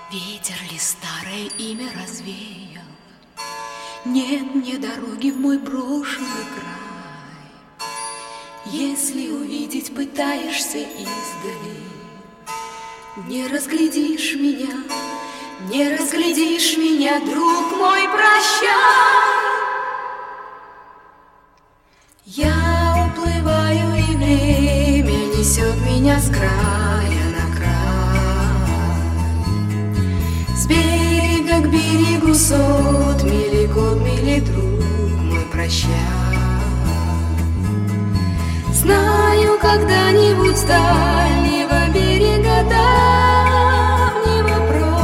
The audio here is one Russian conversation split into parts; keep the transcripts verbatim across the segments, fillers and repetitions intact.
Ветер ли старое имя развеял? Нет мне дороги в мой брошенный край. Если увидеть пытаешься издали, не разглядишь меня, не разглядишь меня, друг мой, прощай. Я уплываю, и время несет меня с края на край. С берега к берегу сот мили, год мили, друг мой, прощай. Знаю, когда-нибудь с дальнего берега давнего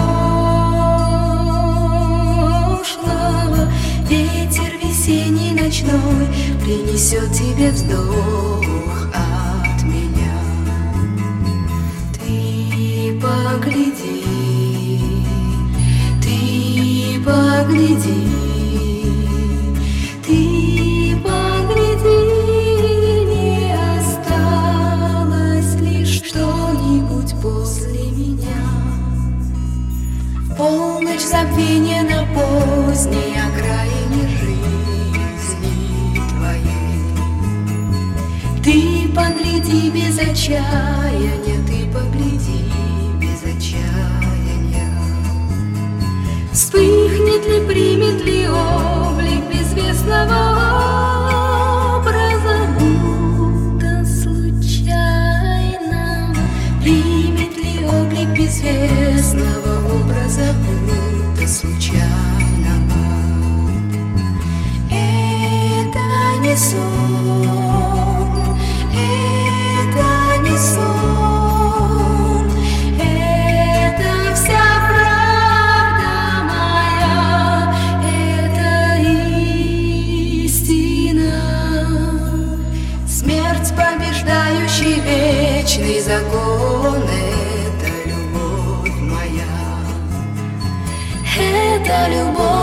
прошлого ветер весенний ночной принесет тебе вздох от меня. Ты погляди, ты погляди, ты погляди, не осталось лишь что-нибудь после меня. Полночь забвения на поздней окраине жизни твоей. Ты погляди без отчаяния, ты погляди без отчаяния. Вспыхнет ли, примет ли облик безвестного образа, будто случайно? Примет ли облик безвестного образа, будто случайного? Это не сон, это не сон, это вся правда моя, это истина. Смерть, побеждающий вечный закон, это любовь моя, это любовь.